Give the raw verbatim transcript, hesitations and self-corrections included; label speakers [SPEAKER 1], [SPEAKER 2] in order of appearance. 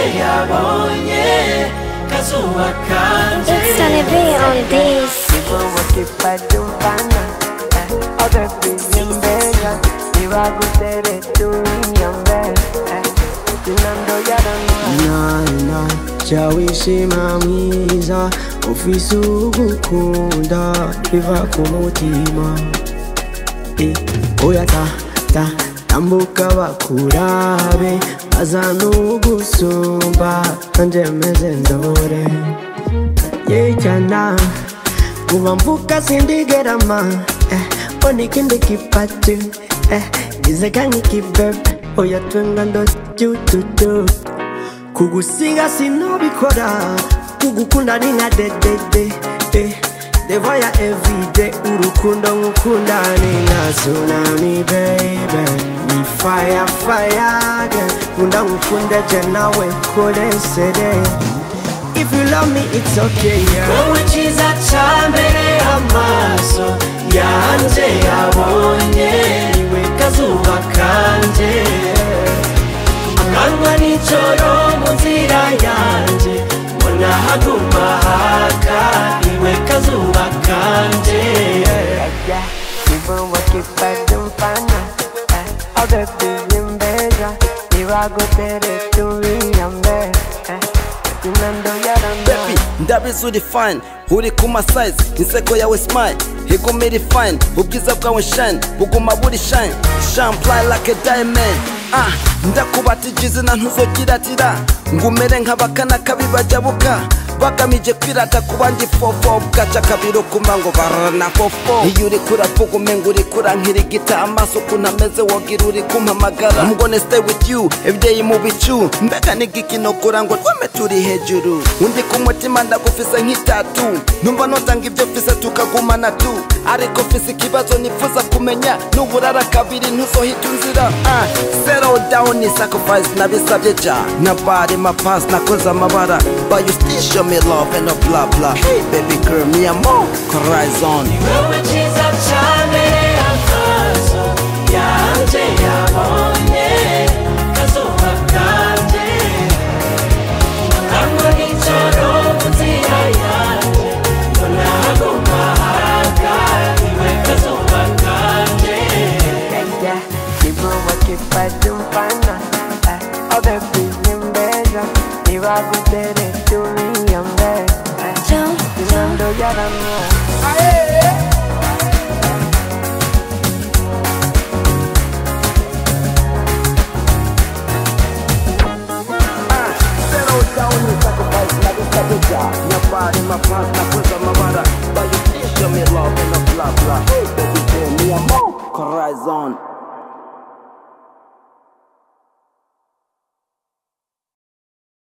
[SPEAKER 1] yabonye kazuba kanje.
[SPEAKER 2] It's gonna be on this.
[SPEAKER 3] People want to fight you bana. Other people better. Niba gutere tu yambe. Tinando yarana.
[SPEAKER 4] Nana chawishima mwiza ofisi ugukunda biva ku mutima. Eh, oya ta ta tambuka bakurabe azanugusumba kanje meze ndore. Yejana kuva mvuka sindigerama eh, onikinde kipatu eh, nizeka nk'ikibebe oya twenga ndo tututu kugusiga sinobikora kugukunda ni nka dedede eh, devoya everyday urukundo nkukunda ni nka tsunami baby ni fire fire girl kunda nkukunde je nawe kolesere. If you love me, it's okay, yeah.
[SPEAKER 1] Wowe cyiza cyambere amaso yanje yabonye iwe kazuba kanje. Amanywa n'ijoro mu nzira yanje mbona haguma haka iwe kazuba kanje.
[SPEAKER 3] People want to fight you bana. Other people better. Niba gutere tu yambe.
[SPEAKER 5] Baby, ndabizi uri fine, uri kuma size, inseko yawe smile, higuma iri fine, ubwiza bwawe shine, buguma buri shine, shine fly like a diamond. Ah, ndakubata izina ntuzogiratira, ngumere nk'abakana kabibajabuka, bagamije kwirata kubanjye fofo, bwaca kabiro kuma ngo barana fofo. Iyo uri kuravuga umenga uri kurankirigita, amaso kuntameze wogira uri kumpamagara. I'm gonna stay with you everyday mu bicu, mbega nigikino kurango twame turi hejuru. Undi ku mutima ndagufise nk'itatu, numva notanga ibyo fise tukagumana tu, ariko fise ikibazo nifuza kumenya nuburara kabiri ntuzohita unzira. Ah, settle down ni sacrifice nabisabye ja, nabari my past nakoze amabara, but you still show me love and no blah blah. Hey baby girl, me and more horizon.
[SPEAKER 1] Wowe cyiza cyambere amaso yanje yabonye kazuba kanje. Amanywa n'ijoro mu nzira yanje mbona haguma haka iwe kazuba kanje.
[SPEAKER 3] People want to fight you bana. Other people better. Niba gutere tu yambe. Tinando yarana.
[SPEAKER 5] Settle down, you sacrifice, like a sabotage. Nobody, my past, nakoze amabara.